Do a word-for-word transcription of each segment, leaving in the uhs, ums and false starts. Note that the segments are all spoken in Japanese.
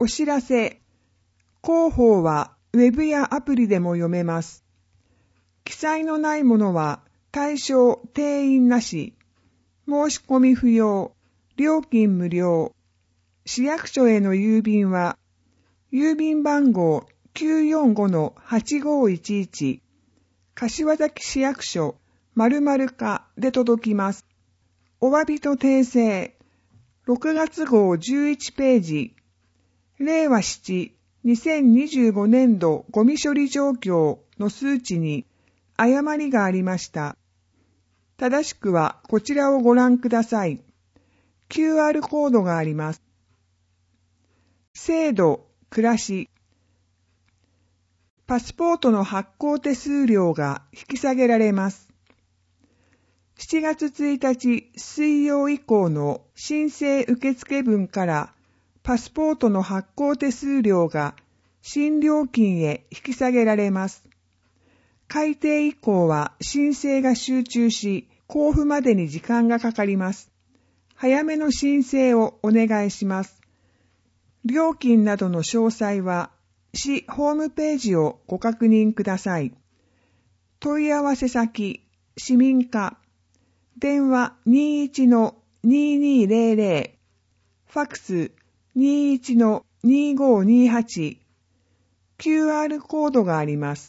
お知らせ。広報はウェブやアプリでも読めます。記載のないものは対象定員なし。申し込み不要。料金無料。市役所への郵便は、郵便番号 きゅうよんごのはちごいちいち、柏崎市役所〇〇課で届きます。お詫びと訂正。ろくがつ号じゅういちページ。れいわなな、にせんにじゅうごねんどゴミ処理状況の数値に誤りがありました。正しくはこちらをご覧ください。キューアール コードがあります。制度、暮らし。パスポートの発行手数料が引き下げられます。しちがつついたち水曜以降の申請受付分からパスポートの発行手数料が新料金へ引き下げられます。改定以降は申請が集中し、交付までに時間がかかります。早めの申請をお願いします。料金などの詳細は市ホームページをご確認ください。問い合わせ先、市民課、電話 にいちのにーにーぜろぜろ、ファックス にいちのにーごーにーはち、キューアール コードがあります。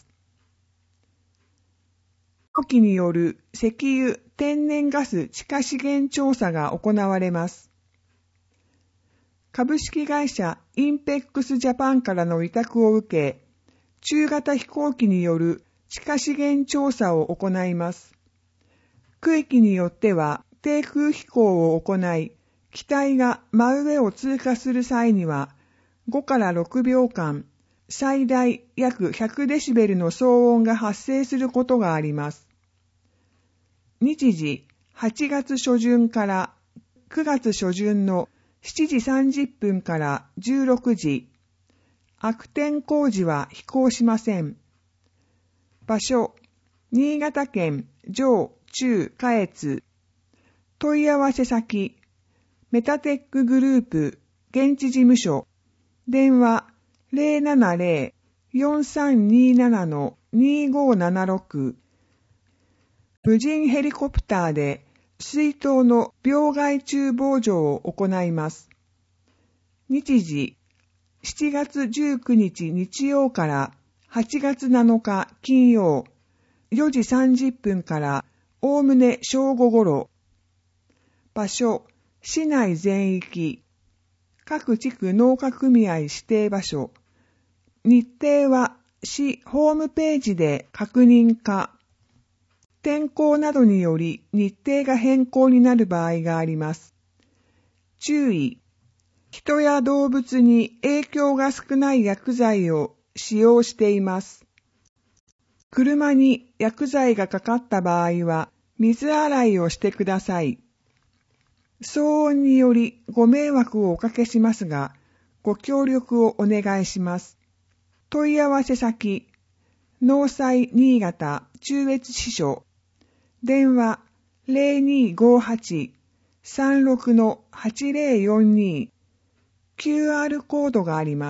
長期による石油・天然ガス地下資源調査が行われます。株式会社インペックスジャパンからの委託を受け、中型飛行機による地下資源調査を行います。区域によっては低空飛行を行い、機体が真上を通過する際にはごからろくびょうかん、最大約ひゃくデシベルの騒音が発生することがあります。日時はちがつしょじゅんからくがつしょじゅんのしちじさんじゅっぷんからじゅうろくじ。悪天候時は飛行しません。場所、新潟県上中下越。問い合わせ先、メタテックグループ現地事務所。電話 ゼロななゼロ よんさんにーなな にーごーななろく。無人ヘリコプターで水筒の病害虫防除を行います。日時、しちがつじゅうくにち日曜からはちがつなのか金曜、よじさんじゅっぷんからおおむね正午ごろ。場所、市内全域。各地区農家組合指定場所。日程は市ホームページで確認か。天候などにより日程が変更になる場合があります。注意。人や動物に影響が少ない薬剤を使用しています。車に薬剤がかかった場合は水洗いをしてください。騒音によりご迷惑をおかけしますが、ご協力をお願いします。問い合わせ先、農災新潟中越支所。電話 ゼロにーごーはち さんろくのはちぜろよんに。キューアール コードがあります。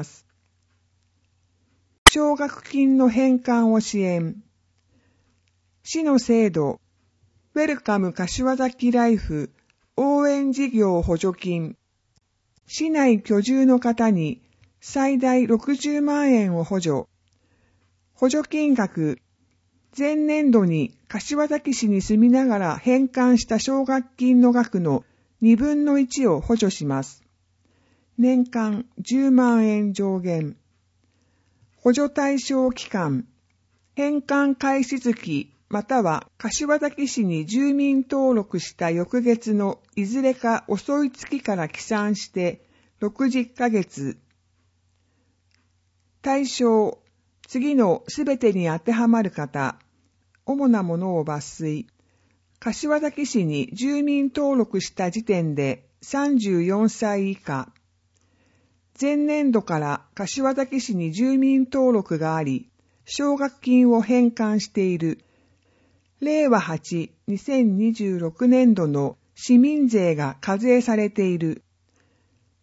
奨学金の返還を支援。市の制度、ウェルカム柏崎ライフ応援事業補助金。市内居住の方に最大ろくじゅうまんえんを補助。補助金額、前年度に柏崎市に住みながら返還した奨学金の額のにぶんのいちを補助します。年間じゅうまんえん上限。補助対象期間、返還開始月または柏崎市に住民登録した翌月のいずれか遅い月から起算してろくじゅっかげつ。対象、次のすべてに当てはまる方、主なものを抜粋。柏崎市に住民登録した時点でさんじゅうよんさい以下。前年度から柏崎市に住民登録があり、奨学金を返還している。れいわはち、にせんにじゅうろくねんどの市民税が課税されている。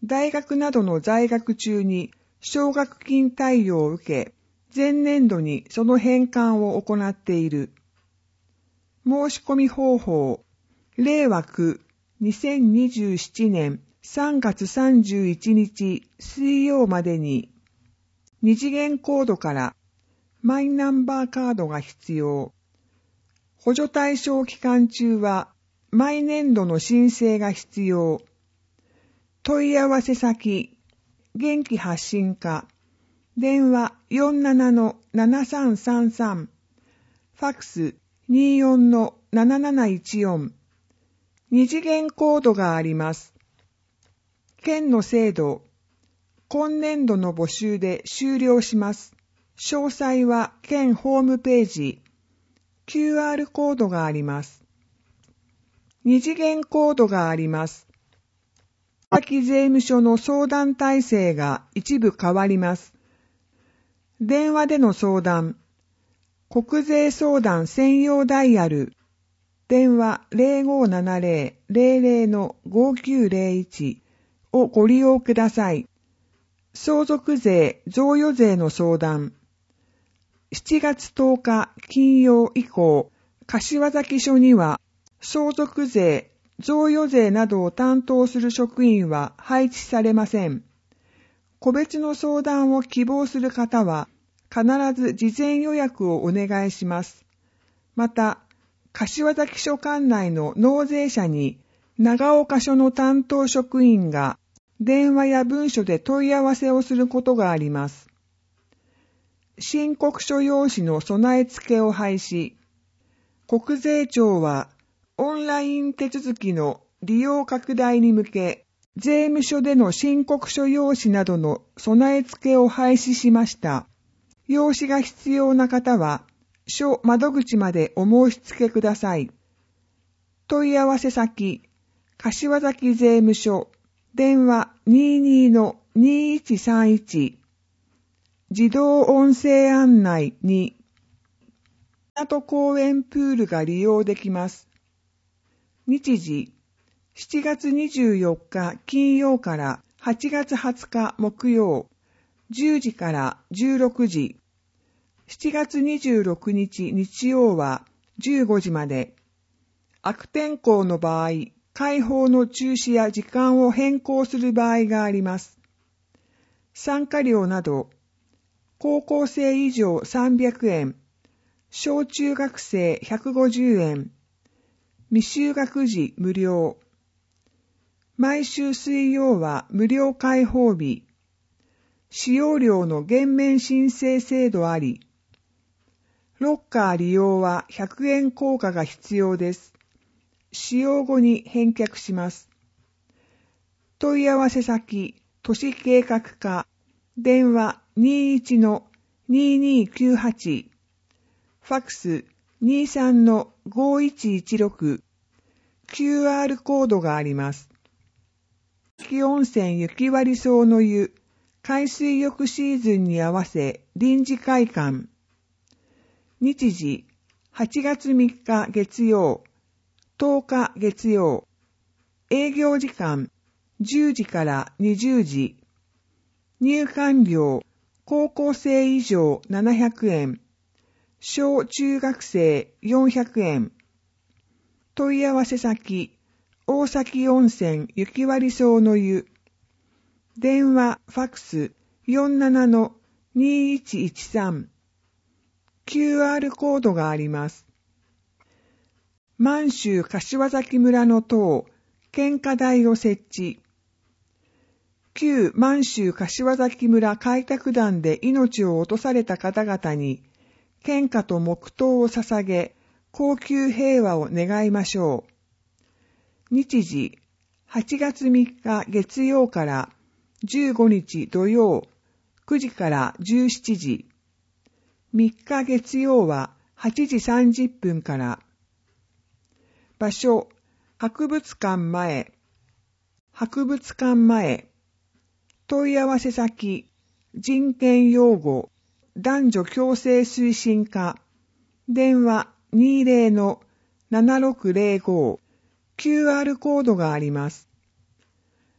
大学などの在学中に奨学金貸与を受け、前年度にその返還を行っている。申し込み方法、令和きゅう、にせんにじゅうななねんさんがつさんじゅういちにち水曜までに、二次元コードからマイナンバーカードが必要。補助対象期間中は毎年度の申請が必要。問い合わせ先、元気発信課、電話 よんじゅうななのななさんさんさん、ファックス にじゅうよんのなななないちよん、二次元コードがあります。県の制度、今年度の募集で終了します。詳細は県ホームページ、キューアール コードがあります。二次元コードがあります。先税務署の相談体制が一部変わります。電話での相談、国税相談専用ダイヤル、電話 ゼロごななゼロ ゼロゼロのごきゅうゼロいち をご利用ください。相続税、贈与税の相談、しちがつとおか金曜以降、柏崎署には相続税、贈与税などを担当する職員は配置されません。個別の相談を希望する方は必ず事前予約をお願いします。また、柏崎署管内の納税者に長岡署の担当職員が電話や文書で問い合わせをすることがあります。申告書用紙の備え付けを廃止。国税庁はオンライン手続きの利用拡大に向け、税務署での申告書用紙などの備え付けを廃止しました。用紙が必要な方は、署窓口までお申し付けください。問い合わせ先、柏崎税務署、電話 にじゅうにのにいちさんいち、自動音声案内に、港公園プールが利用できます。日時、しちがつにじゅうよっか金曜からはちがつはつか木曜、じゅうじからじゅうろくじ、しちがつにじゅうろくにち日曜はじゅうごじまで。悪天候の場合、開放の中止や時間を変更する場合があります。参加料など、高校生以上さんびゃくえん、小中学生ひゃくごじゅうえん、未就学児無料。毎週水曜は無料開放日。使用料の減免申請制度あり。ロッカー利用はひゃくえん硬貨が必要です。使用後に返却します。問い合わせ先、都市計画課、電話 にじゅういちのににきゅうはち、ファックス にじゅうさんのごいちいちろく、キューアール コードがあります。雪温泉雪割荘の湯、海水浴シーズンに合わせ臨時開館。日時、はちがつみっか月曜、とおか月曜。営業時間、じゅうじからにじゅうじ。入館料、高校生以上ななひゃくえん。小中学生よんひゃくえん。問い合わせ先、大崎温泉雪割荘の湯。電話、ファックス よんじゅうななのにいちいちさん。キューアール コードがあります。満州柏崎村の塔、献花台を設置。旧満州柏崎村開拓団で命を落とされた方々に、献花と黙祷を捧げ、恒久平和を願いましょう。日時、はちがつみっか月曜からじゅうごにち土曜、くじからじゅうしちじ。みっか月曜ははちじさんじゅっぷんから。場所、博物館前。博物館前。問い合わせ先、人権擁護、男女共生推進課。電話 にじゅうのななろくゼロご。キューアール コードがあります。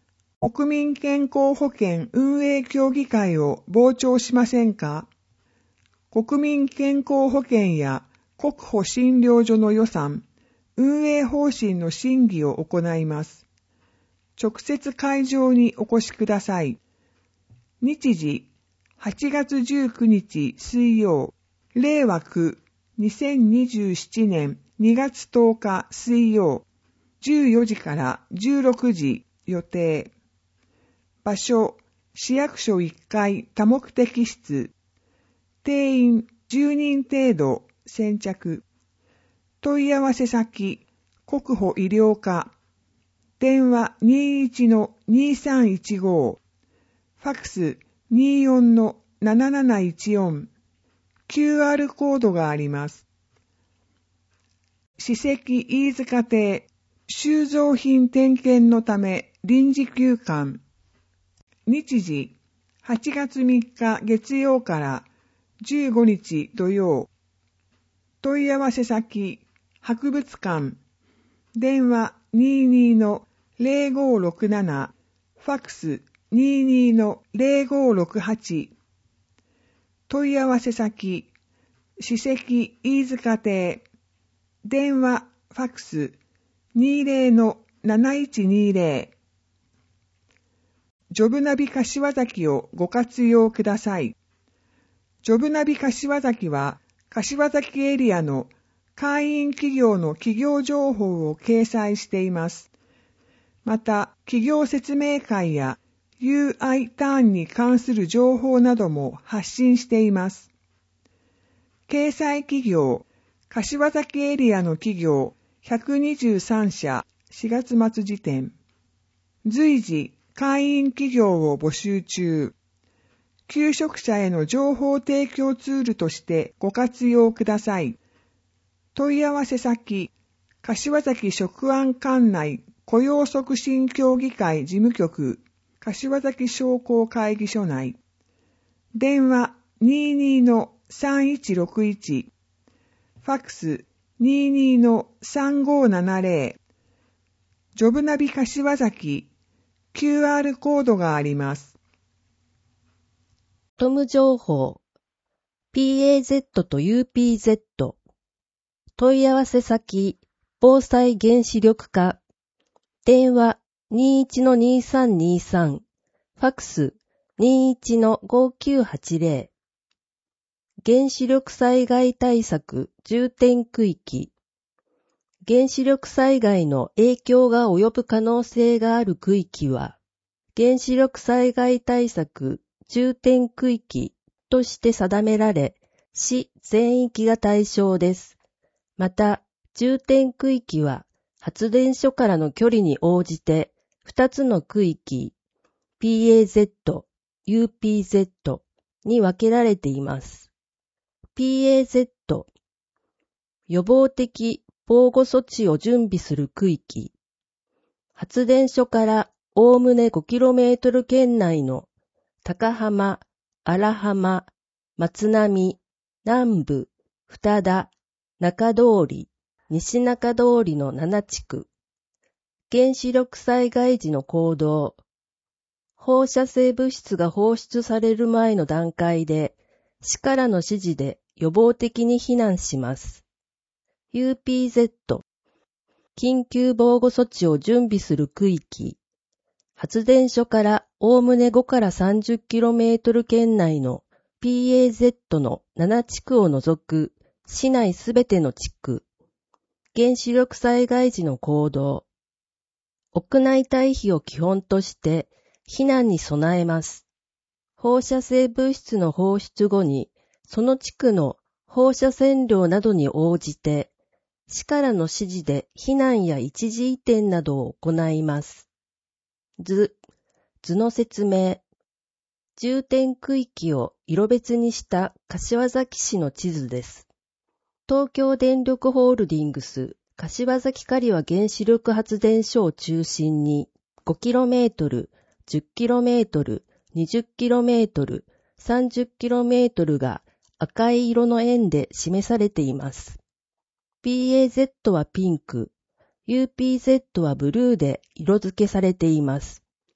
国民健康保険運営協議会を傍聴しませんか？国民健康保険や国保診療所の予算、運営方針の審議を行います。直接会場にお越しください。日時、はちがつじゅうくにち水曜、令和くにせんにじゅうななねんにがつとおか水曜、じゅうよじからじゅうろくじ予定。場所、市役所いっかい多目的室。定員じゅうにん程度先着。問い合わせ先、国保医療課。電話 にじゅういちのにさんいちご。ファックス にじゅうよんのなななないちよん。キューアール コードがあります。史跡飯塚邸、収蔵品点検のため臨時休館。日時、はちがつみっか月曜からじゅうごにち土曜。問い合わせ先、博物館。電話 にじゅうにのぜろごろくなな。ファックス にじゅうにのぜろごろくはち。問い合わせ先、史跡飯塚邸。電話、ファックス にじゅうのなないちにぜろ。ジョブナビ柏崎をご活用ください。ジョブナビ柏崎は、柏崎エリアの会員企業の企業情報を掲載しています。また、企業説明会や ユーアイ ターンに関する情報なども発信しています。掲載企業、柏崎エリアの企業ひゃくにじゅうさんしゃ、しがつ末時点。随時、会員企業を募集中。求職者への情報提供ツールとしてご活用ください。問い合わせ先、柏崎職安管内雇用促進協議会事務局、柏崎商工会議所内。電話 にじゅうにのさんいちろくいち。ファックス にじゅうにのさんごななぜろ。ジョブナビ柏崎、キューアール コードがあります。 トム情報 ピーエーゼット と ユーピーゼット。問い合わせ先、防災原子力課。電話 にじゅういちのにさんにさん。ファックス にじゅういちのごきゅうはちぜろ。原子力災害対策重点区域。原子力災害の影響が及ぶ可能性がある区域は、原子力災害対策重点区域として定められ、市全域が対象です。また、重点区域は発電所からの距離に応じてふたつの区域 ピーエーゼット、ユーピーゼット に分けられています。ピーエーゼット、予防的防護措置を準備する区域。発電所からおおむね ごキロメートル 圏内の高浜、荒浜、松並、南部、二田、中通り、西中通りのななちく。原子力災害時の行動。放射性物質が放出される前の段階で、市からの指示で予防的に避難します。ユーピーゼット、緊急防護措置を準備する区域。発電所からおおむねごからさんじゅっキロメートル 圏内の ピーエーゼット のななちくを除く市内すべての地区。原子力災害時の行動。屋内退避を基本として避難に備えます。放射性物質の放出後に、その地区の放射線量などに応じて、市からの指示で避難や一時移転などを行います。図、図の説明。重点区域を色別にした柏崎市の地図です。東京電力ホールディングス柏崎刈羽原子力発電所を中心に ごキロメートル、じゅっキロメートル、にじゅっキロメートル、さんじゅっキロメートルが赤い色の円で示されています。ピーエーゼット はピンク、ユーピーゼット はブルーで色付けされています。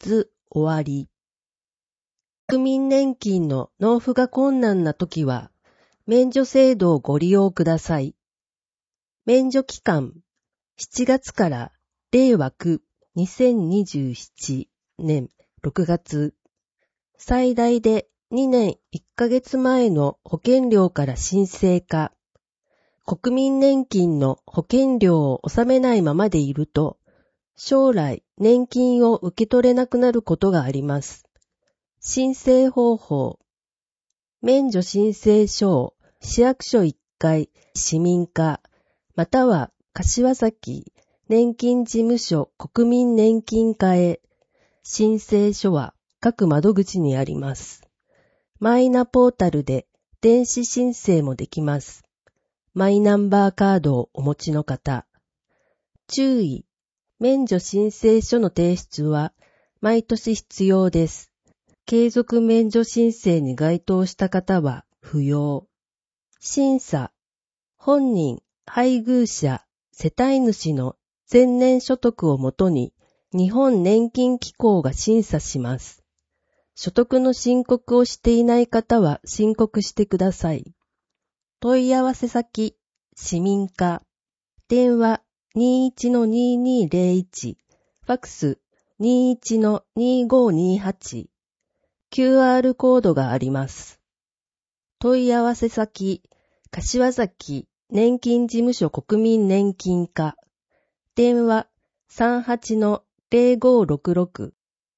図終わり。国民年金の納付が困難なときは、免除制度をご利用ください。免除期間、しちがつから令和きゅうにせんにじゅうななねんろくがつ。最大でにねんいっかげつまえの保険料から申請か。国民年金の保険料を納めないままでいると、将来年金を受け取れなくなることがあります。申請方法。免除申請書を市役所いっかい市民課、または柏崎年金事務所国民年金課へ。申請書は各窓口にあります。マイナポータルで電子申請もできます。マイナンバーカードをお持ちの方。注意。免除申請書の提出は毎年必要です。継続免除申請に該当した方は不要。審査。本人、配偶者、世帯主の前年所得をもとに日本年金機構が審査します。所得の申告をしていない方は申告してください。問い合わせ先、市民課。電話 にじゅういちのにじゅうにぜろいち、ファックス にじゅういちのにごにはち。キューアール コードがあります。問い合わせ先、柏崎年金事務所国民年金課。電話 さんはちのぜろごろくろく。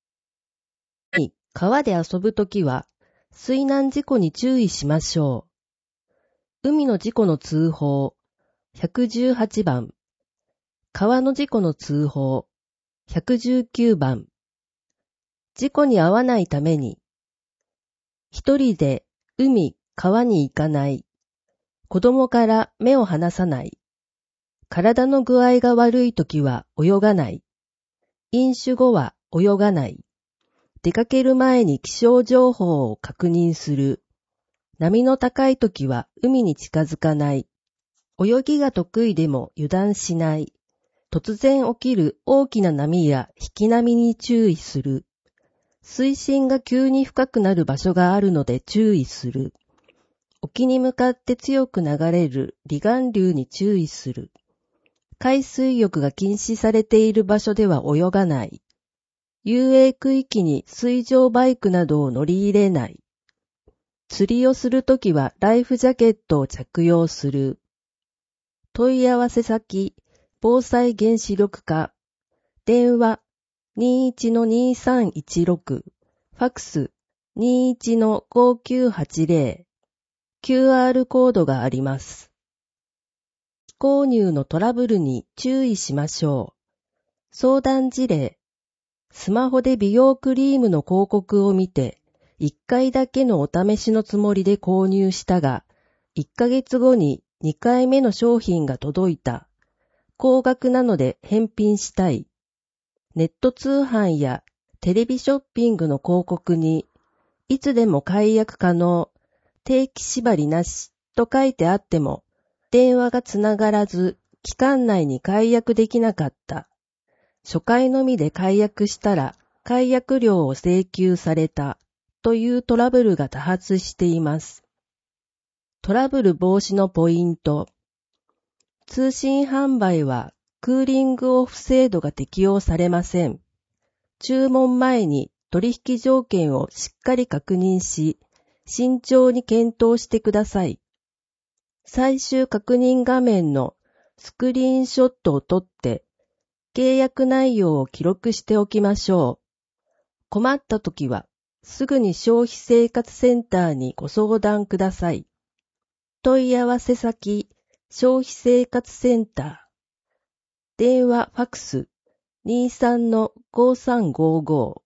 川で遊ぶときは水難事故に注意しましょう。海の事故の通報ひゃくじゅうはちばん。川の事故の通報ひゃくじゅうきゅうばん。事故に遭わないために一人で海、川に行かない。子供から目を離さない。体の具合が悪いときは泳がない。飲酒後は泳がない。出かける前に気象情報を確認する。波の高いときは海に近づかない。泳ぎが得意でも油断しない。突然起きる大きな波や引き波に注意する。水深が急に深くなる場所があるので注意する。沖に向かって強く流れる離岸流に注意する。海水浴が禁止されている場所では泳がない。遊泳区域に水上バイクなどを乗り入れない。釣りをするときはライフジャケットを着用する。問い合わせ先、防災原子力課。電話にじゅういちのにさんいちろく、ファックス にじゅういちのごきゅうはちぜろ。キューアール コードがあります。購入のトラブルに注意しましょう。相談事例。スマホで美容クリームの広告を見て、いっかいだけのお試しのつもりで購入したが、いっかげつごににかいめの商品が届いた。高額なので返品したい。ネット通販やテレビショッピングの広告に、いつでも解約可能、定期縛りなしと書いてあっても、電話がつながらず、期間内に解約できなかった。初回のみで解約したら、解約料を請求された、というトラブルが多発しています。トラブル防止のポイント。通信販売は、クーリングオフ制度が適用されません。注文前に取引条件をしっかり確認し、慎重に検討してください。最終確認画面のスクリーンショットを撮って、契約内容を記録しておきましょう。困ったときは、すぐに消費生活センターにご相談ください。問い合わせ先、消費生活センター。電話ファックス にじゅうさんのごさんごご。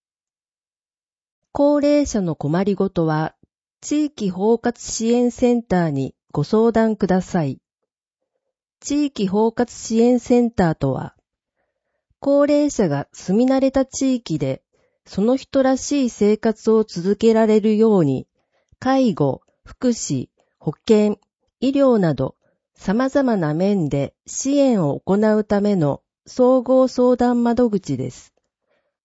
高齢者の困りごとは、地域包括支援センターにご相談ください。地域包括支援センターとは、高齢者が住み慣れた地域で、その人らしい生活を続けられるように、介護、福祉、保健、医療など、様々な面で支援を行うための総合相談窓口です。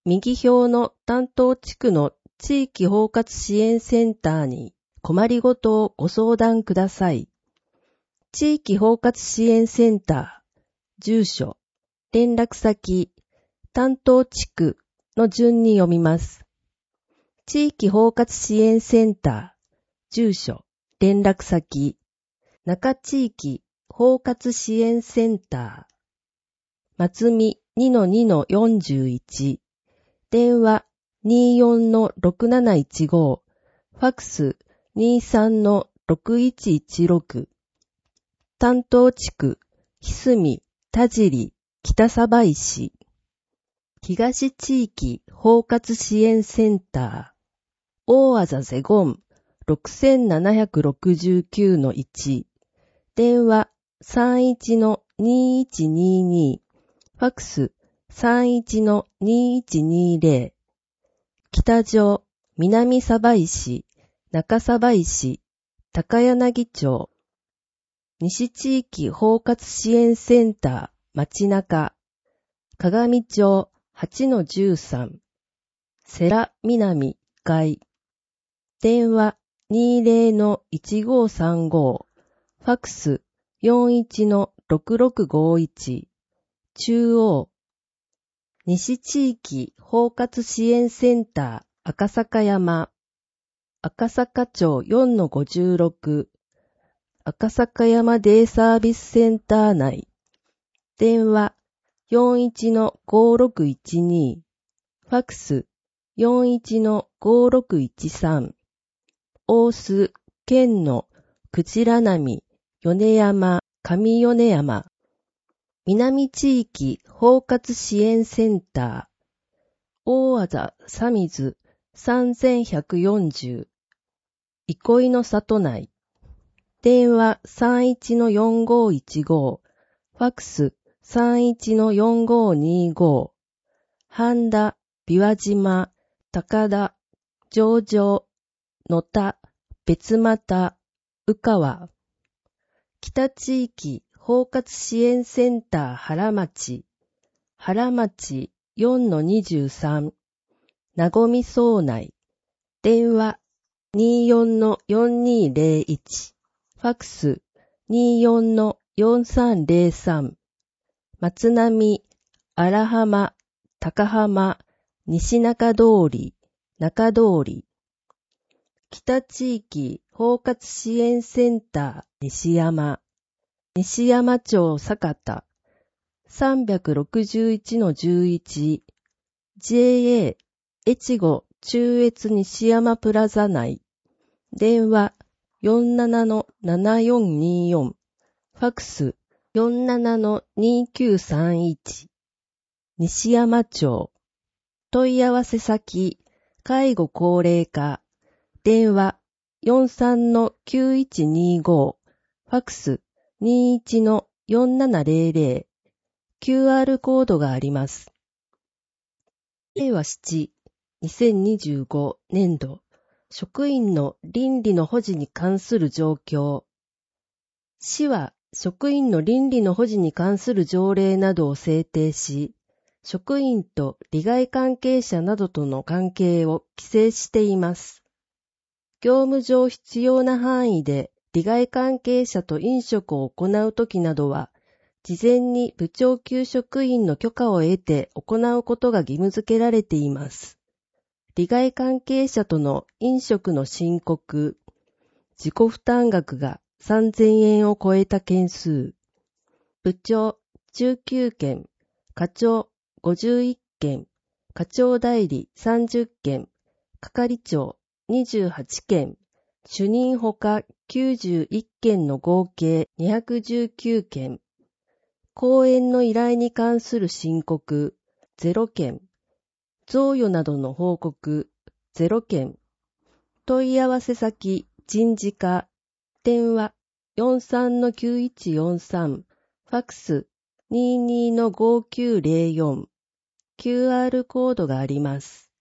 右表の担当地区の地域包括支援センターに困りごとをご相談ください。地域包括支援センター、住所、連絡先、担当地区の順に読みます。地域包括支援センター、住所、連絡先、中地域包括支援センター、松見 にのにのよんじゅういち、電話 にじゅうよんのろくなないちご、ファックス にじゅうさんのろくいちいちろく、担当地区、ひすみ、田尻、北鯖石、東地域包括支援センター、大あざゼゴン ろくななろくきゅうのいち、電話 さんいちのにいちにに、ファックス さんいちのにいちにぜろ、北条、南鯖石、中鯖石、高柳町、西地域包括支援センター、町中、鏡町 はちのじゅうさん、世良南外、電話 にじゅうのいちごさんご、ファックス よんいちのろくろくごいち、中央、西地域包括支援センター赤坂山、赤坂町 よんのごじゅうろく、赤坂山デイサービスセンター内、電話 よんいちのごろくいちに、ファックス よんいちのごろくいちさん、大須、県の口良波、米山、上米山、南地域包括支援センター、大あざさみずさんぜんひゃくよんじゅう、憩いの里内、電話 さんいちのよんごいちご、ファックス さんいちのよんごにご、半田、琵琶島、高田、上場、野田、別又、宇川、北地域包括支援センター原町、原町 よんのにじゅうさん、なごみ荘内、電話 にじゅうよんのよんにぜろいち、ファックス にじゅうよんのよんさんぜろさん、松並、荒浜、高浜、西中通り、中通り、北地域包括支援センター西山、西山町酒田、さんろくいちのじゅういち、ジェーエー 越後中越西山プラザ内、電話 よんななのななよんによん、ファックス よんななのにきゅうさんいち、西山町、問い合わせ先、介護高齢化、電話 よんさんのきゅういちにご、ファックス にいちのよんななぜろぜろ、キューアール コードがあります。れいわなな、にせんにじゅうご年度、職員の倫理の保持に関する状況。市は職員の倫理の保持に関する条例などを制定し、職員と利害関係者などとの関係を規制しています。業務上必要な範囲で利害関係者と飲食を行うときなどは、事前に部長級職員の許可を得て行うことが義務付けられています。利害関係者との飲食の申告、自己負担額がさんぜんえんを超えた件数、部長じゅうきゅうけん、課長ごじゅういっけん、課長代理さんじゅっけん、係長にじゅうはちけん、主任ほかきゅうじゅういっけんの合計にひゃくじゅうきゅうけん、講演の依頼に関する申告ゼロけん、贈与などの報告ゼロけん、問い合わせ先人事課、電話 よんさんのきゅういちよんさん、ファックス にじゅうにのごきゅうぜろよん、キューアール コードがあります。